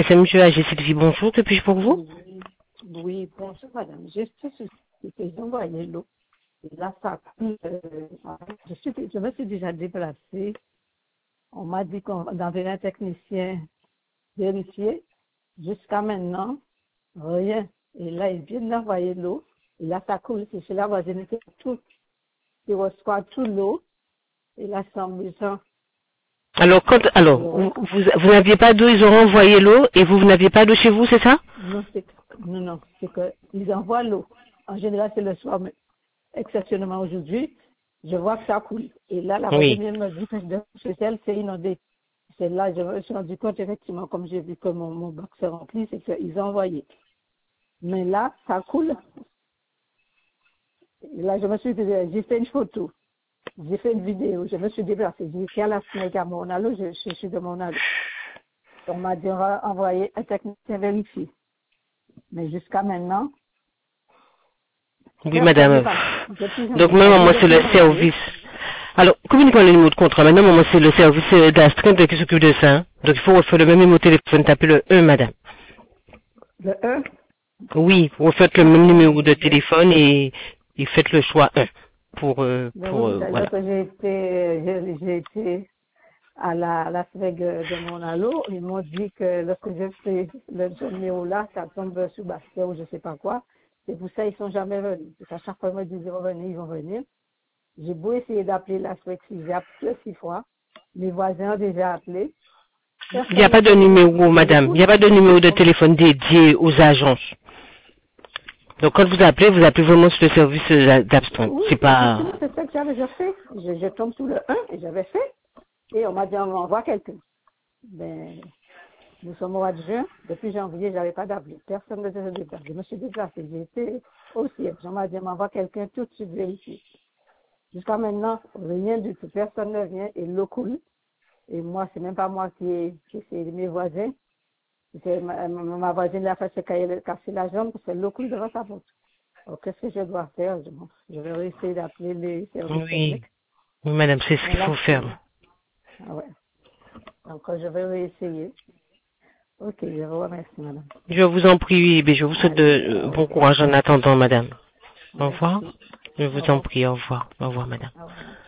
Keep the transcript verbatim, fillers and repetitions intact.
S M G A G Sylvie, bonjour, que puis-je pour vous? Oui, oui, bonjour madame. J'ai fait ce que j'envoyais l'eau. Et là, ça coule. Euh, je, suis, je me suis déjà déplacée. On m'a dit qu'on avait un technicien vérifié. Jusqu'à maintenant, rien. Et là, il vient d'envoyer l'eau. Et là, ça coule. C'est chez la voisine qui tout. Il reçoit tout l'eau. Et là, c'est embêtant. Alors, quand, alors, vous, vous, vous n'aviez pas d'eau, ils ont envoyé l'eau, et vous, vous n'aviez pas d'eau chez vous, c'est ça? Non, c'est non, non, c'est qu'ils envoient l'eau. En général, c'est le soir, mais exceptionnellement aujourd'hui, je vois que ça coule. Et là, la voisine Oui. vient me dit que chez elle, c'est inondé. C'est là, je me suis rendu compte, effectivement, comme j'ai vu que mon, mon bac s'est rempli, c'est qu'ils ont envoyé. Mais là, ça coule. Et là, je me suis dit, j'ai fait une photo. J'ai fait une vidéo. Je me suis déplacée. J'ai été à la SNEC à Monalo. Je, je suis de Monalo. On m'a dit, on va envoyer un technicien vérifier. Mais jusqu'à maintenant, Oui, madame. depuis Donc, janvier, ça même dure moi, c'est depuis le janvier. service. Alors, communiquons le numéro de contrat. Maintenant, moi, c'est le service euh, d'astreinte qui s'occupe de ça. Hein. Donc, il faut refaire le même numéro de téléphone, taper le un, madame. Le un. Oui, vous faites le Ah, même oh numéro mon de Dieu. téléphone et, et faites le choix un pour, euh, Mais pour, oui, euh, c'est-à-dire voilà. que j'ai été, j'ai j'ai été à la, à la SNEC de Monalo. Ils m'ont dit que lorsque je fais le ce numéro-là, ça tombe sous Bastien ou je sais pas quoi. C'est pour ça ils sont jamais venus. Parce qu'à chaque fois, ils me disent, ils vont venir, ils vont venir. J'ai beau essayer d'appeler la SNEC six, j'ai appelé six fois. Mes voisins ont déjà appelé. Il n'y a Personne ne pas de veut venir numéro, couper les madame. Il n'y poutres. a pas de numéro de téléphone dédié aux agences. Donc, quand vous appelez, vous appelez vraiment sur le service euh, d'astreinte. Oui, C'est effectivement, pas... c'est ça que j'avais déjà fait. Je, je tombe sous le un et j'avais fait. Et on m'a dit, on m'envoie quelqu'un. Ben, nous sommes au mois de juin. Depuis janvier, je n'avais pas d'appel. Personne ne s'est déplacé. Je me suis déplacée. J'ai été au siège. On m'a dit, on m'envoie quelqu'un tout de suite vérifier. Jusqu'à maintenant, rien du tout. Personne ne vient et l'eau coule. Et moi, c'est même pas moi qui, qui c'est mes voisins. C'est ma, ma, ma voisine qui a fait se casser la jambe parce que l'eau coule devant sa porte. Alors, qu'est-ce que je dois faire? Je, je vais essayer d'appeler les services Oui, techniques. oui, madame, c'est ce Mais qu'il là, faut faire. c'est... Ah ouais. Donc, je vais réessayer. Ok, je vous remercie, madame. Je vous en prie, mais je vous souhaite de, Allez, euh, au bon revoir. courage en attendant, madame. Au revoir. Merci. Je Au vous en revoir. prie, au revoir. Au revoir, madame. Au revoir.